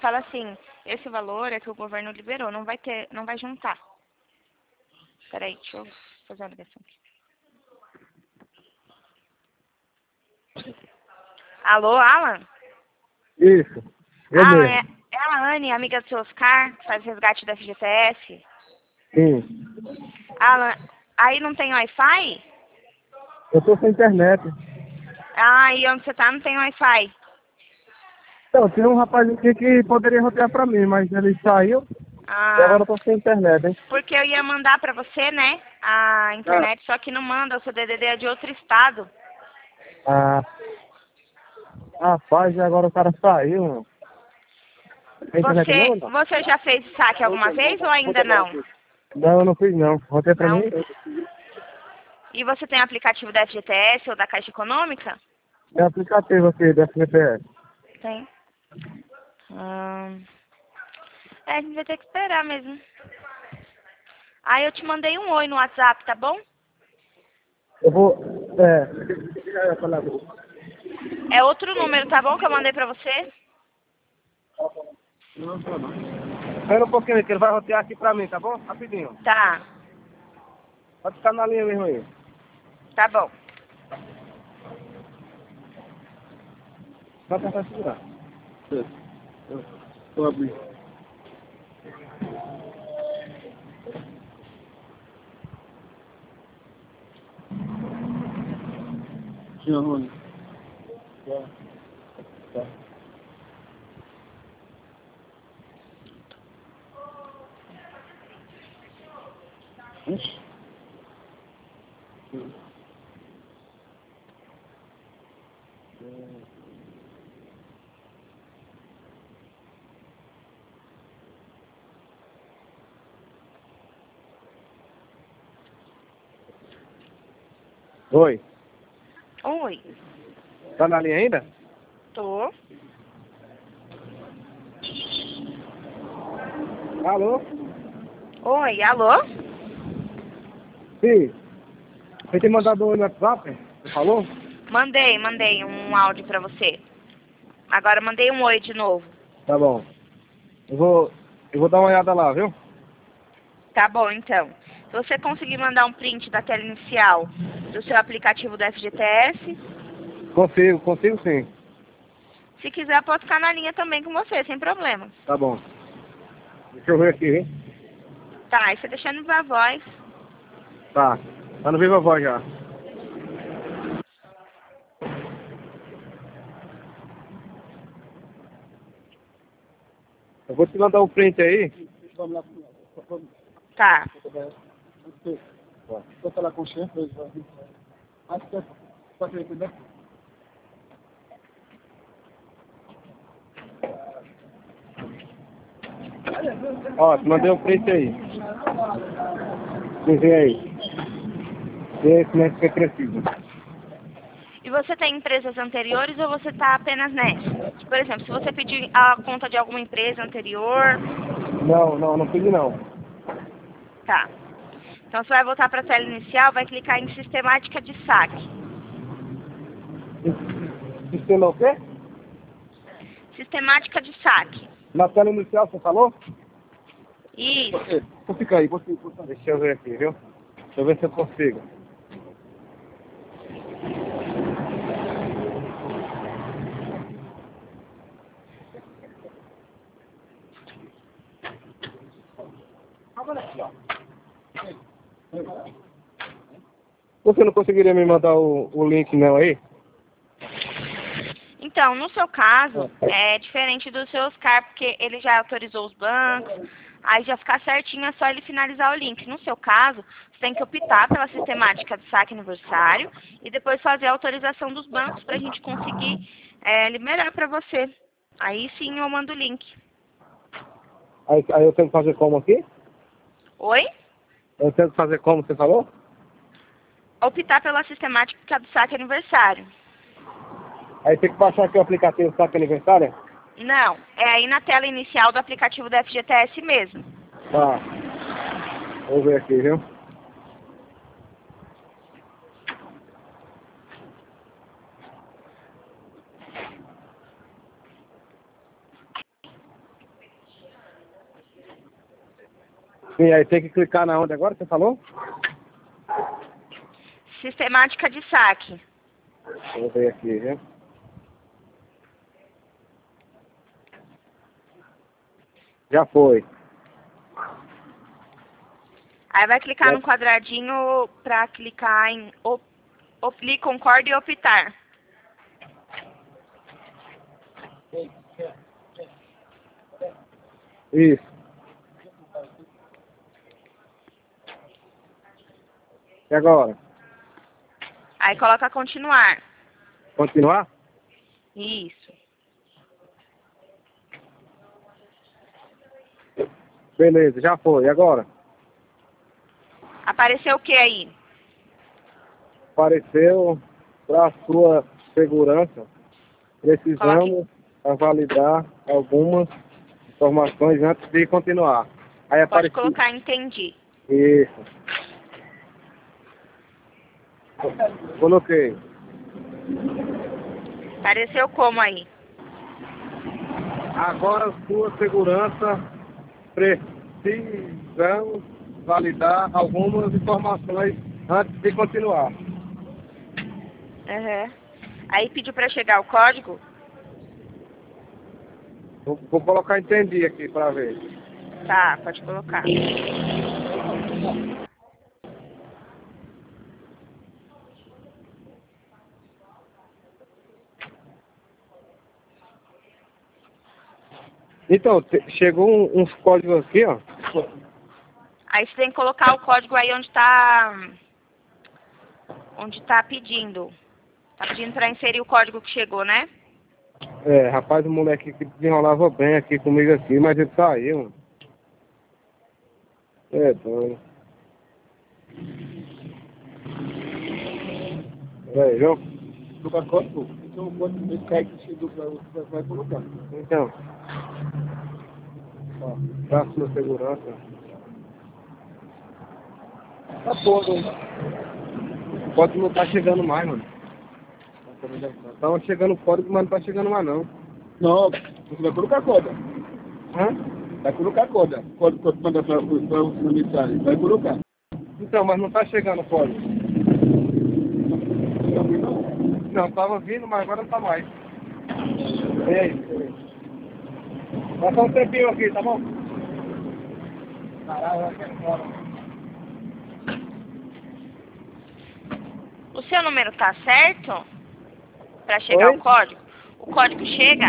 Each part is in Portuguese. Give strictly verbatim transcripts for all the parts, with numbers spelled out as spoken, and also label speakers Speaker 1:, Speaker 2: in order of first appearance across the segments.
Speaker 1: fala assim, esse valor é que o governo liberou, não vai ter, não vai juntar. Peraí, deixa eu fazer uma ligação aqui. Alô, Alan?
Speaker 2: Isso, eu
Speaker 1: Alan,
Speaker 2: mesmo.
Speaker 1: é, é a Anne, amiga do seu Oscar, que faz resgate da F G T S.
Speaker 2: Sim.
Speaker 1: Alan, aí não tem Wi-Fi?
Speaker 2: Eu tô sem internet.
Speaker 1: Ah, e onde você tá não tem Wi-Fi.
Speaker 2: Então, tinha um rapaz aqui que poderia rotear pra mim, mas ele saiu e
Speaker 1: Ah,
Speaker 2: agora eu tô sem internet, hein?
Speaker 1: porque eu ia mandar pra você, né, a
Speaker 2: Ah,
Speaker 1: internet, só que não manda, o seu D D D é de outro estado.
Speaker 2: ah, rapaz, e agora o cara saiu, mano. Tem internet
Speaker 1: Você,
Speaker 2: não, não?
Speaker 1: você já fez saque alguma vez ou ainda não?
Speaker 2: Não, eu não fiz não. Roteia pra
Speaker 1: Não?
Speaker 2: mim?
Speaker 1: E você tem aplicativo da F G T S ou da Caixa Econômica?
Speaker 2: É aplicativo aqui da F G T S.
Speaker 1: Tem. Hum, é, a gente vai ter que esperar mesmo. Aí eu te mandei um oi no WhatsApp, tá bom?
Speaker 2: Eu vou. É.
Speaker 1: É outro número, tá bom, que eu mandei pra você?
Speaker 2: Espera um pouquinho aí, que ele vai rotear aqui pra mim, tá bom? Rapidinho.
Speaker 1: Tá,
Speaker 2: Pode ficar na linha mesmo aí.
Speaker 1: tá bom.
Speaker 2: Vai tentar segurar. Estou abrindo. Tinha Rony. Tá. Tá. Ixi. Sim. Oi.
Speaker 1: Oi,
Speaker 2: Tá na linha ainda?
Speaker 1: tô.
Speaker 2: Alô?
Speaker 1: Oi, alô?
Speaker 2: Sim. Você tem mandado um no WhatsApp? Você falou?
Speaker 1: Mandei, mandei um áudio pra você. Agora mandei um oi de novo.
Speaker 2: Tá bom. Eu vou, eu vou dar uma olhada lá, viu?
Speaker 1: Tá bom, então. Se você conseguir mandar um print da tela inicial do seu aplicativo do F G T S,
Speaker 2: Consigo, consigo sim.
Speaker 1: se quiser pode ficar na linha também com você, sem problema.
Speaker 2: Tá bom. Deixa eu ver aqui, hein?
Speaker 1: Tá, aí você deixando viva a voz.
Speaker 2: Tá. Tá no Viva Voz já. Eu vou te mandar um print aí.
Speaker 1: Tá.
Speaker 2: Vou falar com o chefe. Acho que pode entender. Ó, te mandei um print aí. Vê aí. Vê como é que é crescido.
Speaker 1: E você tem empresas anteriores ou você tá apenas nessa? Por exemplo, se você pedir a conta de alguma empresa anterior,
Speaker 2: Não, não, não pedi não.
Speaker 1: tá. Então você vai voltar para a tela inicial, vai clicar em sistemática de saque.
Speaker 2: Sistema o quê?
Speaker 1: Sistemática de saque.
Speaker 2: Na tela inicial você falou?
Speaker 1: Isso.
Speaker 2: Vou ficar aí, vou ficar. Deixa eu ver aqui, viu? Deixa eu ver se eu consigo. Você não conseguiria me mandar o, o link não aí?
Speaker 1: Então, no seu caso, é diferente do seu Oscar, porque ele já autorizou os bancos, aí já fica certinho, é só ele finalizar o link. No seu caso, você tem que optar pela sistemática de saque aniversário e depois fazer a autorização dos bancos para a gente conseguir é, liberar para você. Aí sim eu mando o link.
Speaker 2: aí? Aí eu tenho que fazer como aqui?
Speaker 1: Oi?
Speaker 2: Eu tenho que fazer como você falou?
Speaker 1: Optar pela sistemática do saque aniversário.
Speaker 2: Aí tem que baixar aqui o aplicativo Saque Aniversário?
Speaker 1: Não, é aí na tela inicial do aplicativo da F G T S mesmo.
Speaker 2: Tá. Vamos ver aqui, viu? Sim, aí tem que clicar na onde agora, você falou?
Speaker 1: Sistemática de saque.
Speaker 2: Vamos ver aqui, viu? Já foi.
Speaker 1: Aí vai clicar
Speaker 2: Já.
Speaker 1: no quadradinho para clicar em op, op, concorde e optar.
Speaker 2: Isso. E agora?
Speaker 1: Aí coloca continuar.
Speaker 2: Continuar?
Speaker 1: Isso.
Speaker 2: Beleza, já foi. E agora?
Speaker 1: Apareceu o que aí?
Speaker 2: Apareceu para sua segurança. Precisamos validar algumas informações antes de continuar. Aí
Speaker 1: Pode
Speaker 2: apareceu.
Speaker 1: colocar entendi.
Speaker 2: Isso. Coloquei.
Speaker 1: Apareceu como aí?
Speaker 2: Agora sua segurança, precisamos validar algumas informações antes de continuar.
Speaker 1: Uhum. Aí pediu para chegar o código?
Speaker 2: Vou, vou colocar entendi aqui para ver.
Speaker 1: Tá, pode colocar.
Speaker 2: Então, te, chegou um, uns códigos aqui, ó.
Speaker 1: Aí você tem que colocar o código aí onde tá onde tá pedindo. Tá pedindo para inserir o código que chegou, né?
Speaker 2: É, rapaz, o moleque que desenrolava bem aqui comigo aqui, mas ele saiu, mano. É doido. Peraí, viu?
Speaker 3: Dupla código, então o código desse cara que chegou para você vai colocar.
Speaker 2: Então, ó, pra sua segurança.
Speaker 3: Tá foda, hein?
Speaker 2: O código não tá chegando mais, mano. Tava chegando o código, mas não tá chegando mais, não.
Speaker 3: Não, você vai colocar corda.
Speaker 2: Hã?
Speaker 3: Vai colocar corda. Código que manda para o mensagem. Vai colocar.
Speaker 2: Então, mas não tá chegando o código.
Speaker 3: Não, não.
Speaker 2: Não, tava vindo, mas agora não tá mais. E aí? Passa um tempinho aqui, tá bom?
Speaker 3: Caralho, vai embora.
Speaker 1: O seu número tá certo? Para chegar
Speaker 2: Oi?
Speaker 1: o código? O código chega?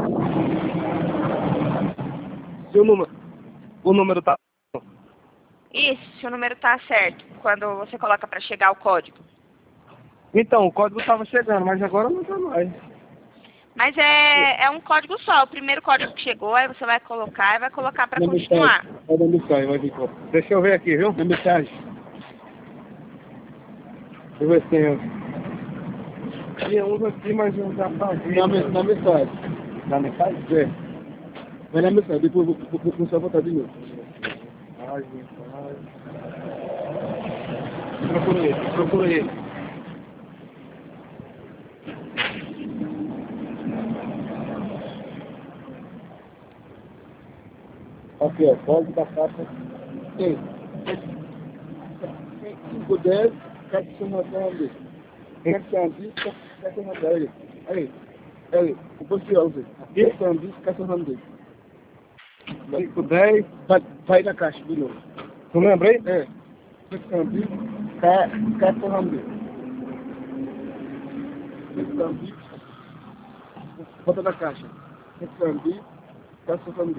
Speaker 2: Se o número, o número tá...
Speaker 1: Isso, se o número tá certo. Quando você coloca para chegar o código.
Speaker 2: Então, o código tava chegando, mas agora não tá mais.
Speaker 1: Mas é, é um código só. O primeiro código que chegou, aí você vai colocar e vai colocar para
Speaker 3: Na
Speaker 1: continuar.
Speaker 3: mensagem. Vai dar mensagem, vai vir com.
Speaker 2: Deixa eu ver aqui, viu?
Speaker 3: Na mensagem.
Speaker 2: Deixa eu ver se tem um. Tinha uns aqui, mas eu já tá vindo.
Speaker 3: Na, me- na mensagem.
Speaker 2: Na mensagem?
Speaker 3: É. Vai na mensagem, depois eu vou, vou, vou começar a botar de novo.
Speaker 2: Ai, ai. Procura ele, procura ele.
Speaker 3: Aqui, ó, código da caixa. Tem. cinco, dez, quatrocentos e quatrocentos, quatrocentos. Aí, aí, o posterior, quatrocentos, quatrocentos.
Speaker 2: cinco, dez.
Speaker 3: Vai, vai na caixa de novo.
Speaker 2: Tu lembra aí?
Speaker 3: É. quatrocentos, quatrocentos. quatrocentos. Bota na caixa. quatrocentos, quatrocentos.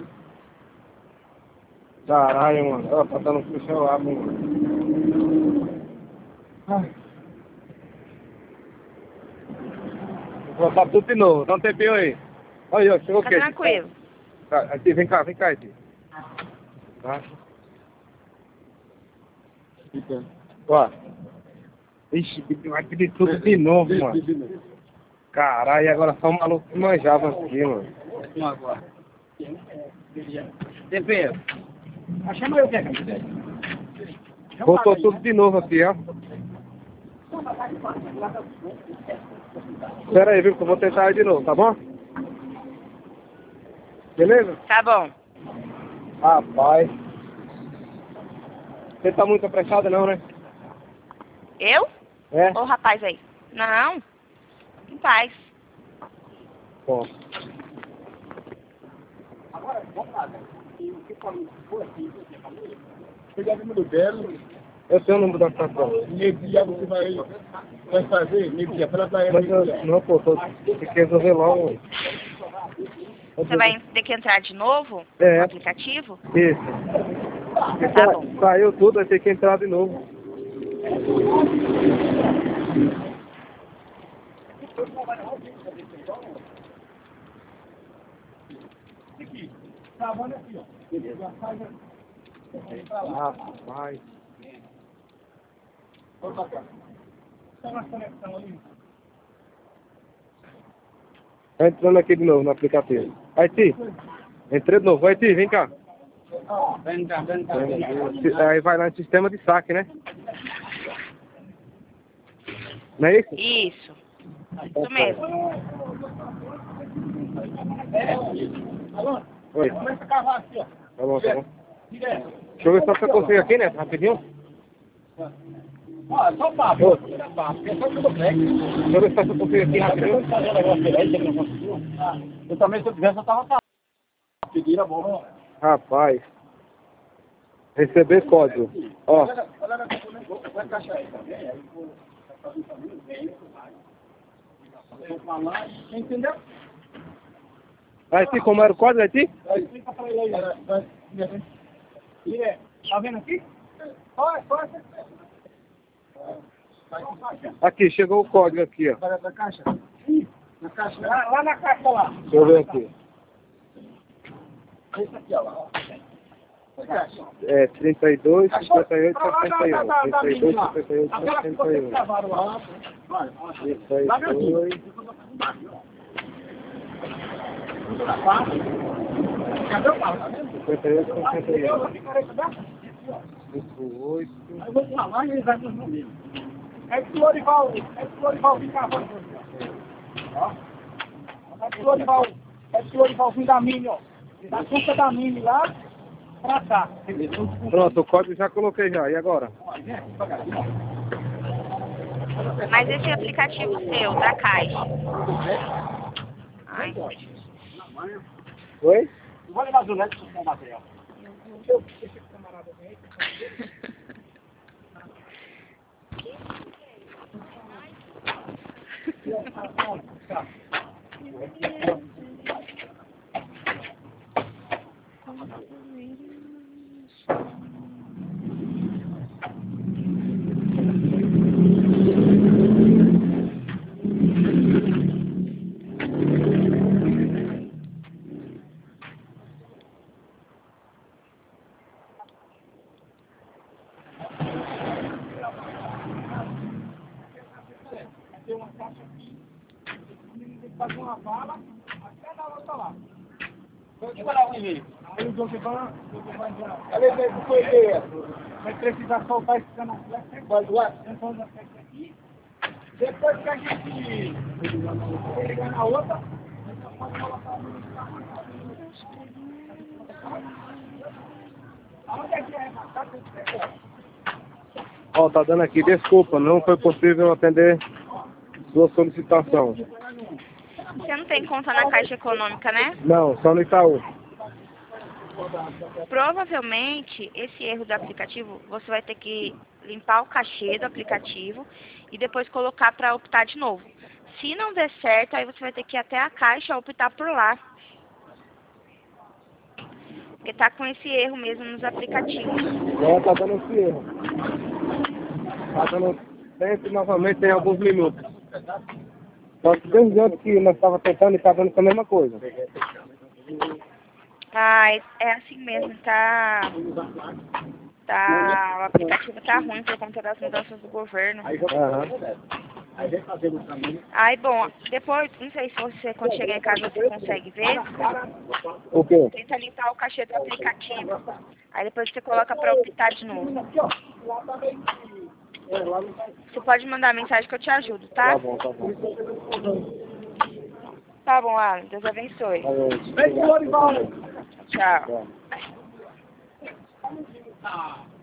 Speaker 2: Caralho, mano. Ó, tá dando pro céu lá, mano. Ai. Vou botar tudo de novo. Dá um tempinho aí. Olha aí, ó. Chegou o
Speaker 1: Fica
Speaker 2: quê?
Speaker 1: tranquilo.
Speaker 2: Tá, aqui, vem cá, vem cá, aqui. Tá?
Speaker 3: Fica.
Speaker 2: Ó. Ixi, vai pedir tudo de novo, mano.
Speaker 3: De novo.
Speaker 2: Caralho, agora só um maluco que manjava aqui, mano.
Speaker 3: Vamos agora. Tempero. Chama eu que é, cara.
Speaker 2: Botou tudo de novo aqui, ó. Espera aí, viu, que eu vou tentar aí de novo, tá bom? Beleza?
Speaker 1: Tá bom.
Speaker 2: Rapaz. Você tá muito apressada não, né?
Speaker 1: Eu?
Speaker 2: É?
Speaker 1: Ô, rapaz aí. Não. Em paz.
Speaker 2: Bom.
Speaker 3: Agora, vamos lá, né? E o que falou foi aqui, pegar o número dela,
Speaker 2: Eu tenho o número da estação.
Speaker 3: nesse dia você vai, vai fazer, nesse dia, para ela
Speaker 2: Mas eu, não, pô, tô, tem que resolver logo.
Speaker 1: Você vai ter que entrar de novo
Speaker 2: É.
Speaker 1: no aplicativo?
Speaker 2: Isso. Porque
Speaker 1: Tá
Speaker 2: sa-
Speaker 1: bom.
Speaker 2: Saiu tudo, vai ter que entrar de novo.
Speaker 3: aqui, travando aqui, ó. Já faz aqui.
Speaker 2: Ah, vai.
Speaker 3: Vamos pra cá. Tá na conexão ali.
Speaker 2: Tá entrando aqui de novo no aplicativo. Haiti, entrei de novo. Haiti, vem cá.
Speaker 3: Vem cá, vem cá, vem cá.
Speaker 2: Aí vai lá no sistema de saque, né? Não é isso?
Speaker 1: Isso. Isso mesmo.
Speaker 3: Alô?
Speaker 2: Oi.
Speaker 3: Começa a cavar aqui, ó.
Speaker 2: Tá bom, tá bom.
Speaker 3: Direto.
Speaker 2: Deixa eu ver se você consegue aqui, né? Rapidinho.
Speaker 3: Ó, só papo.
Speaker 2: Ô.
Speaker 3: Tira papo. Pensa tudo bem.
Speaker 2: Deixa eu ver se você consegue aqui rapidinho.
Speaker 3: Eu também, se eu tivesse, eu tava pedindo a bom.
Speaker 2: Rapaz. Receber código. Ó.
Speaker 3: Vai encaixar aí também. Aí vou falar. Entendeu?
Speaker 2: Haiti, como era o código, Haiti?
Speaker 3: Explica pra ele aí. Direto. Tá vendo aqui? Olha, olha.
Speaker 2: Aqui, chegou o código aqui, ó.
Speaker 3: Na caixa? Na caixa. Lá, lá na caixa lá.
Speaker 2: Deixa eu ver aqui.
Speaker 3: Esse aqui, ó. Lá.
Speaker 2: É trinta e dois, cinquenta e oito, sessenta e um. trinta e dois, cinquenta e oito,
Speaker 3: Aquela que
Speaker 2: sessenta e
Speaker 3: vocês
Speaker 2: um.
Speaker 3: gravaram lá. Vai,
Speaker 2: trinta e dois.
Speaker 3: Cadê o carro? Tá vendo?
Speaker 2: cinquenta e oito, sessenta e um. cinquenta e oito.
Speaker 3: Aí eu vou falar e ele vai nos números. É que o Florival, é que o Florival vem cá, ó. É que o Florival, é que o Florival vem da Mini, ó. Da conta da Mini lá pra cá.
Speaker 2: Pronto, o código já coloquei já. E agora?
Speaker 1: Mas esse aplicativo seu, da Caixa. Ai.
Speaker 2: Oi?
Speaker 3: Não vou levar o Zulete pro seu material. Tem uma caixa aqui. Tem que fazer uma bala até na outra lá. Vou te falar um e-mail. Aí o Jogivan vai entrar. Ela foi ideia. Vai precisar soltar esse cano aqui. Vai doar. Aqui. Depois que a gente ligar na outra, a gente pode colocar aonde é que é essa caixa?
Speaker 2: Ó, tá dando aqui. Desculpa, não foi possível atender sua solicitação.
Speaker 1: Você não tem conta na Caixa Econômica, né?
Speaker 2: Não, só no Itaú.
Speaker 1: Provavelmente, esse erro do aplicativo, você vai ter que limpar o cachê do aplicativo e depois colocar para optar de novo. Se não der certo, aí você vai ter que ir até a Caixa optar por lá. Porque tá com esse erro mesmo nos aplicativos.
Speaker 2: É, tá dando esse erro. Tá dando sempre novamente em alguns minutos. Só que desde antes que nós estávamos tentando e tá dando a mesma coisa.
Speaker 1: Ah, é assim mesmo, tá... Tá... O aplicativo tá ruim por conta das mudanças do governo.
Speaker 2: Aham.
Speaker 3: Aí vem fazendo o caminho.
Speaker 1: Aí, bom, depois, não sei se você, quando chegar em casa, você consegue ver.
Speaker 2: O quê?
Speaker 1: Tenta limpar o cachê do aplicativo. Aí depois você coloca pra optar de novo. Você pode mandar mensagem que eu te ajudo, tá?
Speaker 2: Tá bom, tá bom.
Speaker 1: Tá bom, Alan. Deus abençoe.
Speaker 2: Valeu.
Speaker 3: Vem, Florival!
Speaker 1: Tchau.
Speaker 2: Tchau.